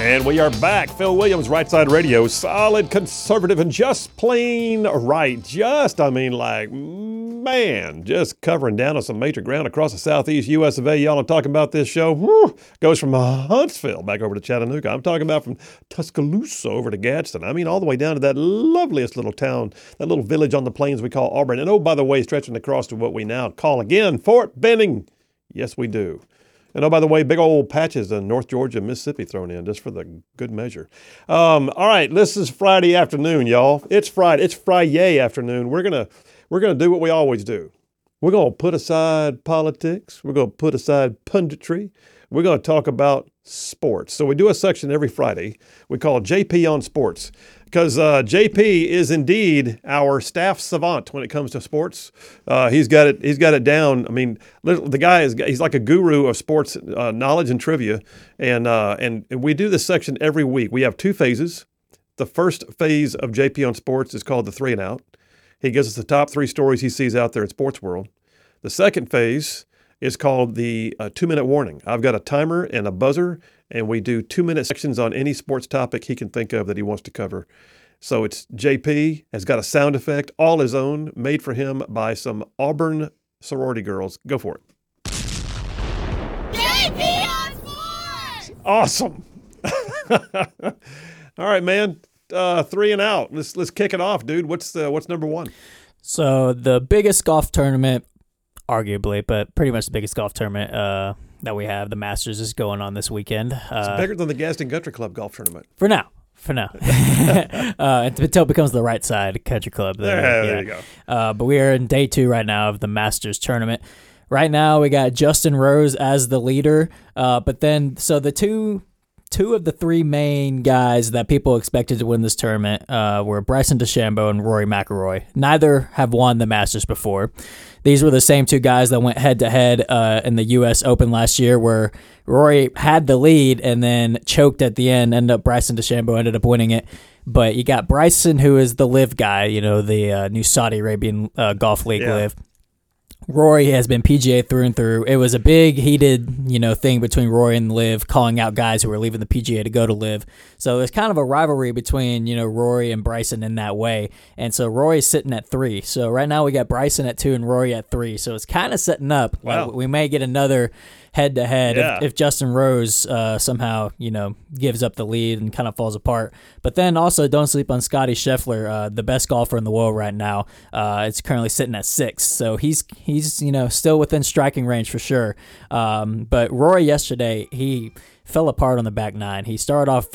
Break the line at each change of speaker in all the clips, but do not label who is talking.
And we are back. Phil Williams, Right Side Radio, solid conservative and just plain right. Just covering down on some major ground across the southeast U.S. of A. Y'all are talking about this show. Goes from Huntsville back over to Chattanooga. I'm talking about from Tuscaloosa over to Gadsden. I mean, all the way down to that loveliest little town, that little village on the plains we call Auburn. And oh, by the way, stretching across to what we now call again Fort Benning. Yes, we do. And oh, by the way, big old patches in North Georgia and Mississippi thrown in just for the good measure. All right, this is Friday afternoon, y'all. It's Friday. It's Friday afternoon. We're gonna do what we always do. We're gonna put aside politics. We're gonna put aside punditry. We're gonna talk about sports. So we do a section every Friday. We call JP on Sports because JP is indeed our staff savant when it comes to sports. He's got it down. I mean, the guy he's like a guru of sports knowledge and trivia. And we do this section every week. We have two phases. The first phase of JP on Sports is called the 3 and Out. He gives us the top 3 stories he sees out there in sports world. The second phase is called the 2-minute warning. I've got a timer and a buzzer, and we do 2-minute sections on any sports topic he can think of that he wants to cover. So it's JP has got a sound effect, all his own, made for him by some Auburn sorority girls. Go for it.
JP on Sports!
Awesome. All right, man. 3 and Out. Let's kick it off, dude. What's number 1?
So the biggest golf tournament, arguably, but pretty much the biggest golf tournament that we have, the Masters, is going on this weekend.
It's bigger than the Gadsden Country Club golf tournament.
For now. Until it becomes the Right Side Country Club.
There you go.
But we are in day 2 right now of the Masters tournament. Right now we got Justin Rose as the leader. But then, so the two of the 3 main guys that people expected to win this tournament were Bryson DeChambeau and Rory McIlroy. Neither have won the Masters before. These were the same 2 guys that went head-to-head in the U.S. Open last year, where Rory had the lead and then choked at the end. Bryson DeChambeau ended up winning it. But you got Bryson, who is the LIV guy, the new Saudi Arabian Golf League LIV. Rory has been PGA through and through. It was a big heated, thing between Rory and LIV, calling out guys who were leaving the PGA to go to LIV. So there's kind of a rivalry between, Rory and Bryson in that way. And so Rory's sitting at 3. So right now we got Bryson at 2 and Rory at 3. So it's kind of setting up.
Wow.
We may get another head-to-head if Justin Rose somehow, gives up the lead and kind of falls apart. But then also don't sleep on Scotty Scheffler, the best golfer in the world right now. It's currently sitting at 6. So he's still within striking range for sure. But Rory yesterday, he fell apart on the back 9. He started off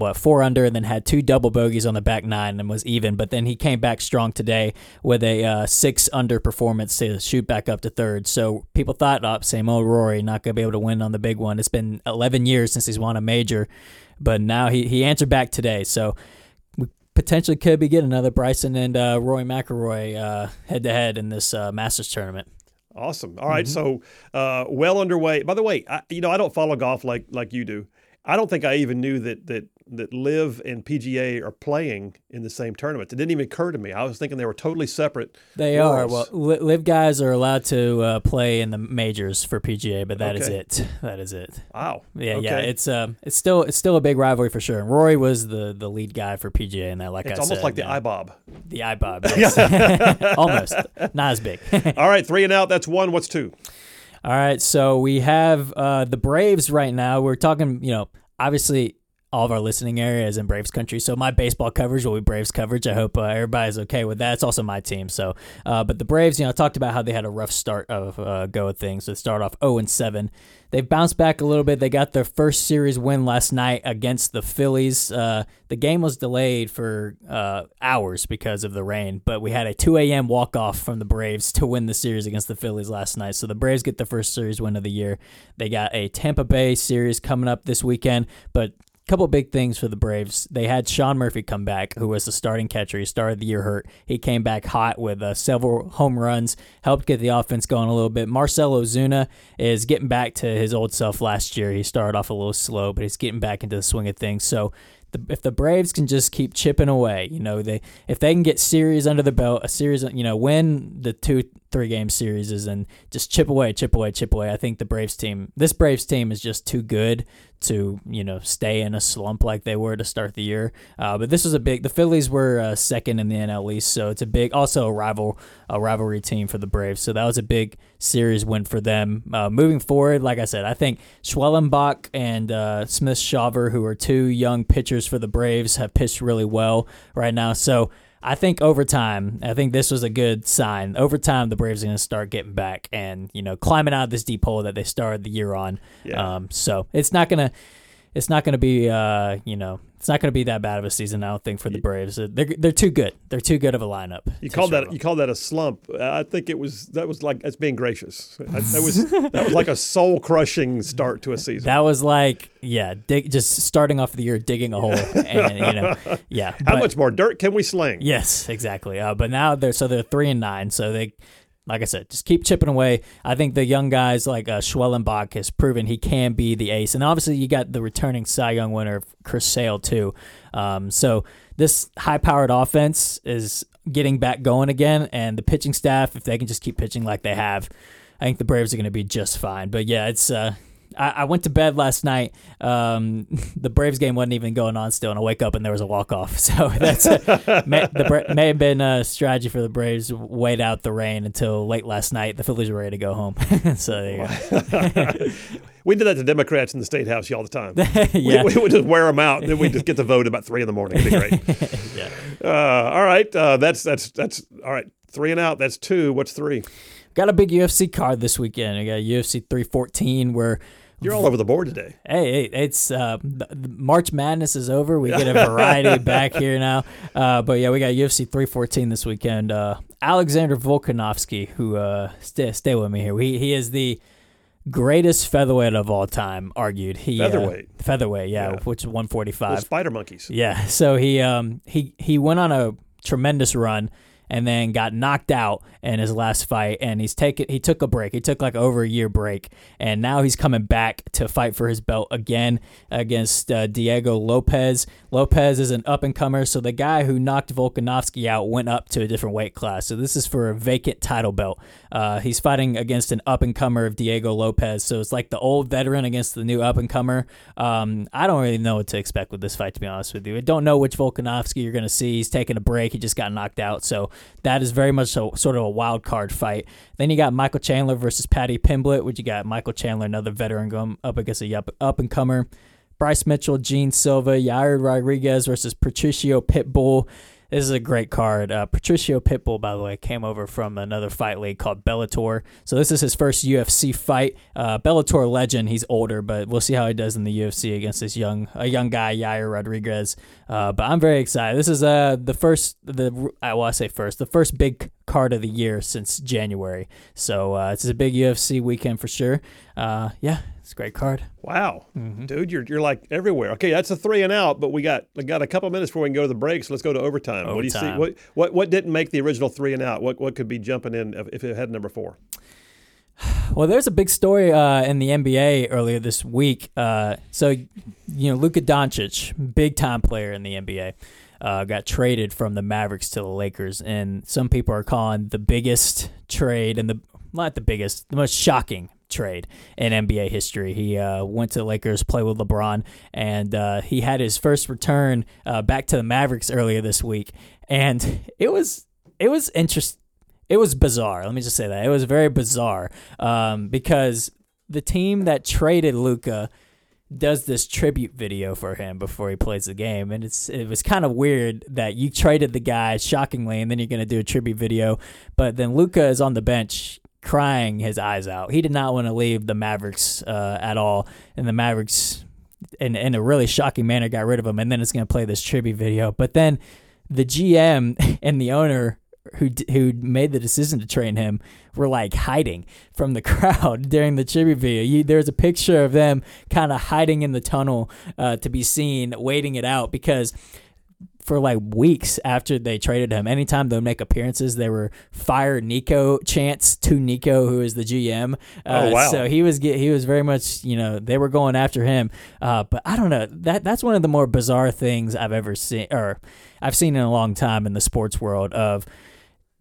4 under and then had 2 double bogeys on the back 9 and was even, but then he came back strong today with a 6 under performance to shoot back up to 3rd. So people thought, same old Rory, not going to be able to win on the big one. It's been 11 years since he's won a major, but now he answered back today. So we potentially could be getting another Bryson and Rory McIlroy head-to-head in this Masters tournament.
Awesome. All right, so well underway. By the way, I don't follow golf like you do. I don't think I even knew that LIV and PGA are playing in the same tournament. It didn't even occur to me. I was thinking they were totally separate.
They are. Well, LIV guys are allowed to play in the majors for PGA, but that is it. That is it.
Wow.
Yeah,
okay.
yeah. It's still a big rivalry for sure. And Rory was the lead guy for PGA in that.
It's almost like the iBob.
The iBob. Yes. Almost. Not as big.
All right, 3 and Out. That's 1. What's 2?
All right, so we have the Braves right now. We're talking, obviously all of our listening area is in Braves country, so my baseball coverage will be Braves coverage. I hope everybody's okay with that. It's also my team. So, but the Braves, talked about how they had a rough start of go of things. So they start off 0-7. They've bounced back a little bit. They got their first series win last night against the Phillies. The game was delayed for hours because of the rain, but we had a 2 a.m. walk-off from the Braves to win the series against the Phillies last night. So the Braves get the first series win of the year. They got a Tampa Bay series coming up this weekend, but couple big things for the Braves. They had Sean Murphy come back, who was the starting catcher. He started the year hurt. He came back hot with several home runs, helped get the offense going a little bit. Marcell Ozuna is getting back to his old self last year. He started off a little slow, but he's getting back into the swing of things. So if the Braves can just keep chipping away, if they can get series under the belt, win the 3-game series and just chip away. I think this Braves team is just too good to, stay in a slump like they were to start the year. But this was the Phillies were second in the NL East, so it's also a rivalry team for the Braves. So that was a big series win for them. Moving forward, like I said, I think Schwellenbach and Smith-Shawver, who are two young pitchers for the Braves, have pitched really well right now. So I think this was a good sign. Over time, the Braves are going to start getting back and, climbing out of this deep hole that they started the year on.
Yeah.
So it's not going to be, it's not going to be that bad of a season, I don't think, for the Braves. They're too good. They're too good of a lineup.
You called that a slump. I think that was like, it's being gracious. That was like a soul crushing start to a season.
That was like, just starting off the year digging a hole, and
How much more dirt can we sling?
Yes, exactly. But now they're 3-9, so they. Like I said, just keep chipping away. I think the young guys like Schwellenbach has proven he can be the ace. And obviously you got the returning Cy Young winner, Chris Sale, too. So this high-powered offense is getting back going again. And the pitching staff, if they can just keep pitching like they have, I think the Braves are going to be just fine. But, yeah, it's I went to bed last night. The Braves game wasn't even going on still, and I wake up and there was a walk-off. So that's may have been a strategy for the Braves. Wait out the rain until late last night. The Phillies were ready to go home. So there you go.
We did that to Democrats in the State House all the time.
Yeah.
We would just wear them out, and then we just get to vote about 3 a.m. It'd be great.
Yeah.
All right. That's all right. 3 and out. That's 2. What's 3?
Got a big UFC card this weekend. I got UFC 314 where.
You're all over the board today.
Hey, it's the March Madness is over. We get a variety back here now. But yeah, we got UFC 314 this weekend. Alexander Volkanovski, who stay with me here. He is the greatest featherweight of all time, argued. Featherweight, yeah, which is 145.
The spider monkeys.
Yeah, so he went on a tremendous run and then got knocked out in his last fight, and he took a break. He took like over a year break, and now he's coming back to fight for his belt again against Diego Lopez. Lopez is an up-and-comer, so the guy who knocked Volkanovski out went up to a different weight class. So this is for a vacant title belt. He's fighting against an up-and-comer of Diego Lopez, so it's like the old veteran against the new up-and-comer. I don't really know what to expect with this fight, to be honest with you. I don't know which Volkanovski you're going to see. He's taking a break. He just got knocked out, so that is very much sort of a wild card fight. Then you got Michael Chandler versus Paddy Pimblett, which you got Michael Chandler, another veteran, going up against a up-and-comer. Bryce Mitchell, Gene Silva, Yair Rodriguez versus Patricio Pitbull. This is a great card. Patricio Pitbull, by the way, came over from another fight league called Bellator. So this is his first UFC fight. Bellator legend. He's older, but we'll see how he does in the UFC against this young guy, Yair Rodriguez. But I'm very excited. This is the first big card of the year since January. So it's a big UFC weekend for sure. It's a great card.
Wow, dude, you're like everywhere. Okay, that's a 3 and out, but we got a couple of minutes before we can go to the break. So let's go to overtime. What do you see? What didn't make the original 3 and out? What could be jumping in if it had number 4?
Well, there's a big story in the NBA earlier this week. Luka Doncic, big time player in the NBA, got traded from the Mavericks to the Lakers, and some people are calling the biggest trade and the most shocking trade in NBA history. He went to the Lakers, play with LeBron, and he had his first return back to the Mavericks earlier this week, and it was interesting. It was bizarre. Let me just say that. It was very bizarre because the team that traded Luka does this tribute video for him before he plays the game, and it was kind of weird that you traded the guy shockingly, and then you're going to do a tribute video, but then Luka is on the bench crying his eyes out. He did not want to leave the Mavericks at all, and the Mavericks, in a really shocking manner, got rid of him, and then it's going to play this tribute video. But then the GM and the owner who made the decision to train him were like hiding from the crowd during the tribute video. There's a picture of them kind of hiding in the tunnel to be seen, waiting it out, because for like weeks after they traded him, anytime they would make appearances, they were fire Nico chants to Nico, who is the GM.
Wow.
So he was very much, they were going after him. But I don't know, that's one of the more bizarre things I've ever seen, or I've seen in a long time in the sports world, of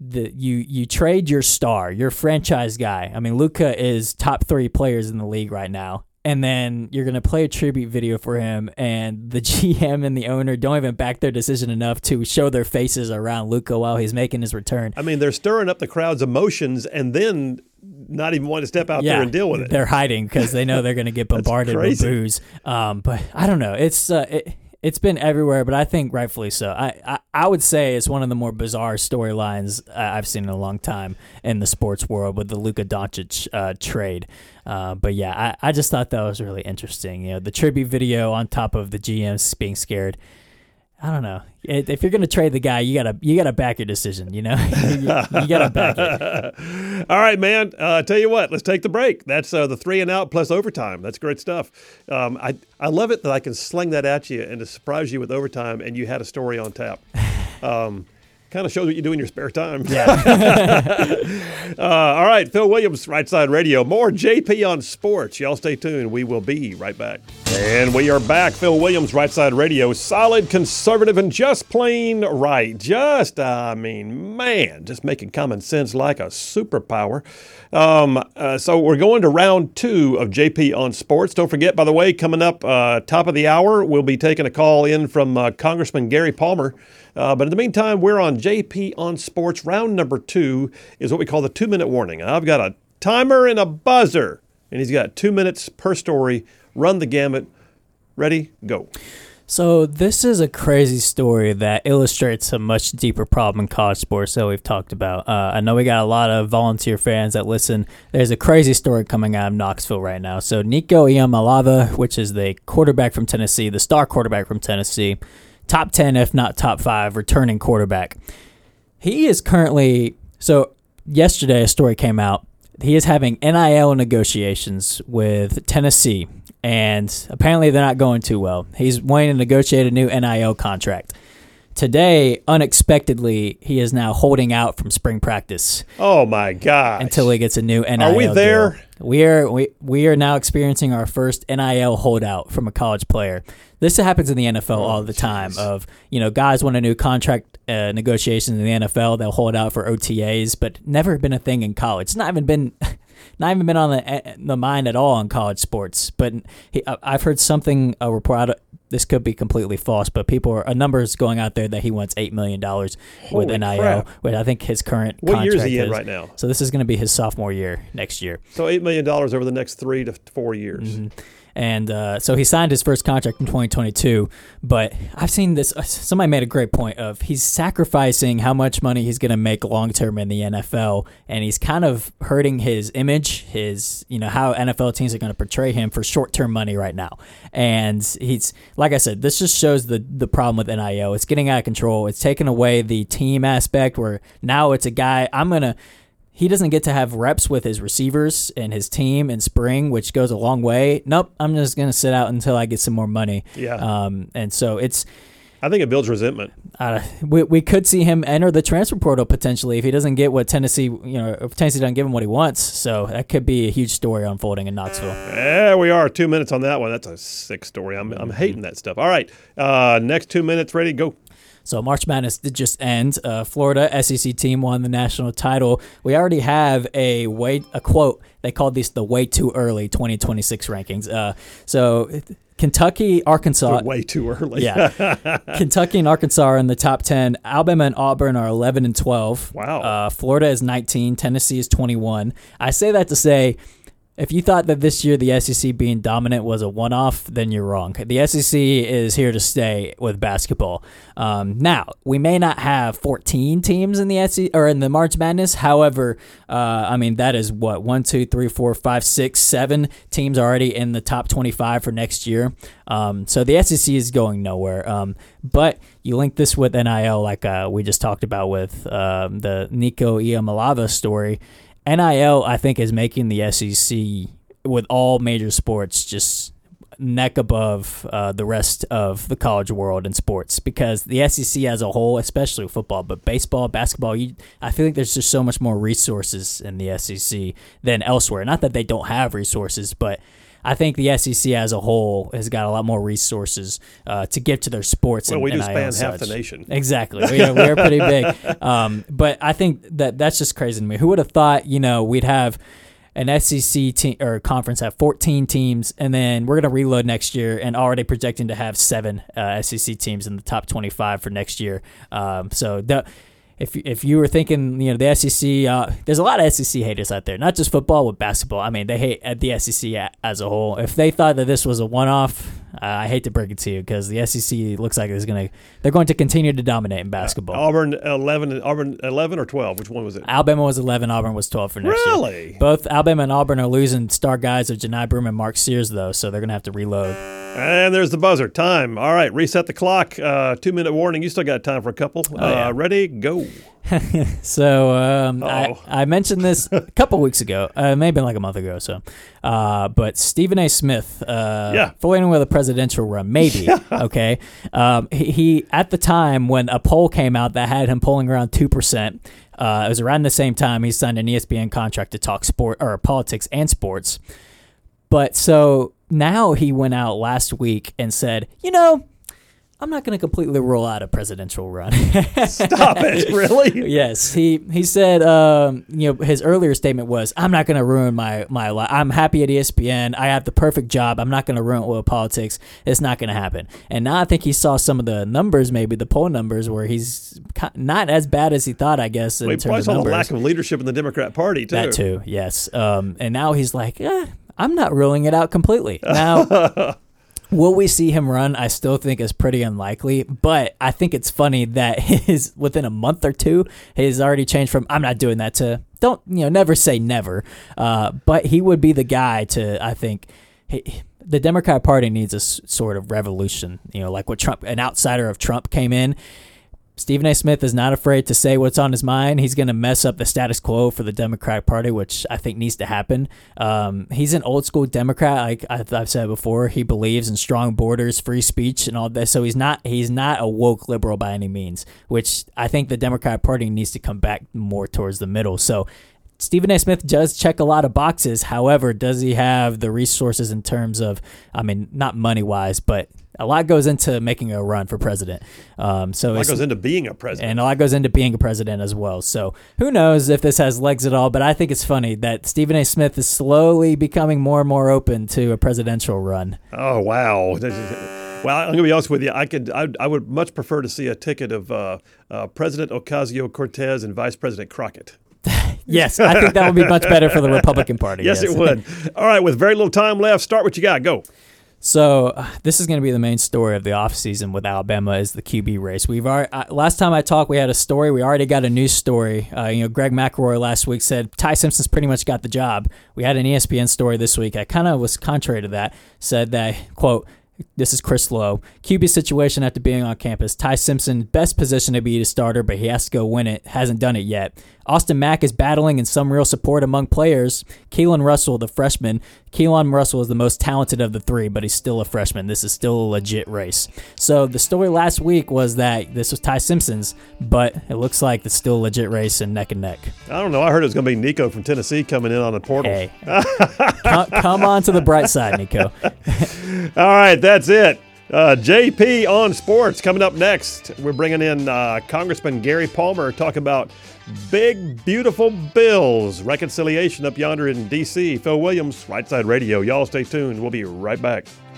you trade your star, your franchise guy. I mean, Luka is top 3 players in the league right now. And then you're going to play a tribute video for him, and the GM and the owner don't even back their decision enough to show their faces around Luka while he's making his return.
I mean, they're stirring up the crowd's emotions and then not even want to step out there and deal with it.
They're hiding because they know they're going to get bombarded with booze. But I don't know. It's been everywhere, but I think rightfully so. I would say it's one of the more bizarre storylines I've seen in a long time in the sports world with the Luka Doncic trade. But yeah, I just thought that was really interesting. You know, the tribute video on top of the GMs being scared. I don't know. If you're going to trade the guy, you gotta back your decision. You know, you gotta back it.
All right, man. Tell you what, let's take the break. That's the 3 and out plus overtime. That's great stuff. I love it that I can sling that at you and to surprise you with overtime, and you had a story on tap. Kind of shows what you do in your spare time.
Yeah.
All right, Phil Williams, Right Side Radio. More JP on sports. Y'all stay tuned. We will be right back. And we are back. Phil Williams, Right Side Radio. Solid, conservative, and just plain right. Just making common sense like a superpower. So we're going to round 2 of JP on sports. Don't forget, by the way, coming up top of the hour, we'll be taking a call in from Congressman Gary Palmer. But in the meantime, we're on JP on Sports. Round number 2 is what we call the 2-minute warning. I've got a timer and a buzzer, and he's got 2 minutes per story. Run the gamut. Ready? Go.
So this is a crazy story that illustrates a much deeper problem in college sports that we've talked about. I know we got a lot of volunteer fans that listen. There's a crazy story coming out of Knoxville right now. So Nico Iamaleava, which is the quarterback from Tennessee, the star quarterback from Tennessee, top 10, if not top 5, returning quarterback. He is currently, so yesterday a story came out. He is having NIL negotiations with Tennessee, and apparently they're not going too well. He's wanting to negotiate a new NIL contract. Today, unexpectedly, he is now holding out from spring practice.
Oh my gosh!
Until he gets a new NIL.
Are we there?
Deal. We are now experiencing our first NIL holdout from a college player. This happens in the NFL all the time. Of guys want a new contract negotiations in the NFL, they'll hold out for OTAs, but never been a thing in college. It's not even been on the mind at all in college sports. But I've heard a report out. This could be completely false, but a numbers going out there that he wants $8 million with NIL, which I think his current contract.
What year is he in right now?
So this is going to be his sophomore year next year.
So $8 million over the next 3 to 4 years.
Mm-hmm. And so he signed his first contract in 2022, but I've seen this. Somebody made a great point of he's sacrificing how much money he's going to make long-term in the NFL, and he's kind of hurting his image, how NFL teams are going to portray him for short-term money right now. And he's, like I said, this just shows the problem with NIL. It's getting out of control. It's taking away the team aspect where now it's a guy, he doesn't get to have reps with his receivers and his team in spring, which goes a long way. Nope, I'm just going to sit out until I get some more money.
Yeah.
And so
I think it builds resentment.
We could see him enter the transfer portal potentially if he doesn't get what Tennessee, if Tennessee doesn't give him what he wants. So that could be a huge story unfolding in Knoxville.
There we are, 2 minutes on that one. That's a sick story. I'm hating that stuff. All right, next 2 minutes, ready, go.
So March Madness did just end. Florida SEC team won the national title. We already have a quote. They called these the way too early 2026 rankings. So Kentucky, Arkansas.
They're way too early.
Yeah. Kentucky and Arkansas are in the top 10. Alabama and Auburn are 11 and 12.
Wow.
Florida is 19. Tennessee is 21. I say that to say, if you thought that this year the SEC being dominant was a one-off, then you're wrong. The SEC is here to stay with basketball. Now, we may not have 14 teams in the SEC or in the March Madness. However, that is what 1, 2, 3, 4, 5, 6, 7 teams already in the top 25 for next year. So the SEC is going nowhere. But you link this with NIL, like we just talked about with the Nico Iamaleava story. NIL, I think, is making the SEC, with all major sports, just neck above the rest of the college world in sports, because the SEC as a whole, especially football, but baseball, basketball, I feel like there's just so much more resources in the SEC than elsewhere. Not that they don't have resources, but I think the SEC as a whole has got a lot more resources to give to their sports.
Well, we do
NIL
span
and
half the
such.
nation.
Exactly. We're pretty big. But I think that's just crazy to me. Who would have thought, we'd have an SEC team or conference have 14 teams, and then we're going to reload next year and already projecting to have 7 SEC teams in the top 25 for next year. If you were thinking, the SEC, there's a lot of SEC haters out there, not just football, with basketball. I mean, they hate the SEC as a whole. If they thought that this was a one-off, I hate to break it to you, because the SEC looks like they're going to continue to dominate in basketball.
Auburn 11 or 12? Which one was it?
Alabama was 11, Auburn was 12 for next year.
Really?
Both Alabama and Auburn are losing star guys of Janai Broom and Mark Sears, though, so they're going to have to reload.
And there's the buzzer. Time. All right, reset the clock. 2-minute warning. You still got time for a couple.
Yeah.
Ready? Go.
So I mentioned this a couple weeks ago, maybe like a month ago or so. But Stephen A. Smith, flirting with a presidential run, maybe. Okay. He at the time when a poll came out that had him polling around 2%. It was around the same time he signed an ESPN contract to talk sport or politics and sports. But so now he went out last week and said, I'm not going to completely rule out a presidential run.
Stop it, really?
Yes. He said, his earlier statement was, I'm not going to ruin my life. I'm happy at ESPN. I have the perfect job. I'm not going to ruin it with politics. It's not going to happen. And now I think he saw some of the numbers, maybe the poll numbers, where he's not as bad as he thought, I guess, in terms of numbers.
Probably saw the lack of leadership in the Democrat Party, too.
That, too, yes. And now he's like, I'm not ruling it out completely. Now... Will we see him run? I still think is pretty unlikely, but I think it's funny that within a month or two, he's already changed from "I'm not doing that" to "Don't never say never." But he would be the guy to, I think, the Democrat Party needs a sort of revolution. Like what Trump, an outsider of Trump, came in. Stephen A. Smith is not afraid to say what's on his mind. He's going to mess up the status quo for the Democratic Party, which I think needs to happen. He's an old school Democrat, like I've said before. He believes in strong borders, free speech, and all that. So he's not a woke liberal by any means, which I think the Democratic Party needs to come back more towards the middle. So Stephen A. Smith does check a lot of boxes. However, does he have the resources in terms of, not money-wise, but a lot goes into making a run for president. A lot
goes into being a president.
And a lot goes into being a president as well. So who knows if this has legs at all, but I think it's funny that Stephen A. Smith is slowly becoming more and more open to a presidential run.
Oh, wow. Well, I'm going to be honest with you. I would much prefer to see a ticket of President Ocasio-Cortez and Vice President Crockett.
Yes, I think that would be much better for the Republican Party.
Yes, it would. All right, with very little time left, start what you got. Go.
So this is going to be the main story of the offseason with Alabama is the QB race. We've already, last time I talked, we had a story. We already got a news story. Greg McElroy last week said Ty Simpson's pretty much got the job. We had an ESPN story this week. I kind of was contrary to that. Said that, quote, this is Chris Lowe. QB situation after being on campus. Ty Simpson, best position to be the starter, but he has to go win it. Hasn't done it yet. Austin Mack is battling and some real support among players. Keelan Russell, the freshman. Keelan Russell is the most talented of the three, but he's still a freshman. This is still a legit race. So the story last week was that this was Ty Simpson's, but it looks like it's still a legit race and neck. I
don't know. I heard it was going to be Nico from Tennessee coming in on the portal.
Hey, come on to the bright side, Nico.
All right, that's it. JP on sports coming up next. We're bringing in Congressman Gary Palmer, talk about big, beautiful bills, reconciliation up yonder in D.C. Phil Williams, Right Side Radio. Y'all stay tuned. We'll be right back.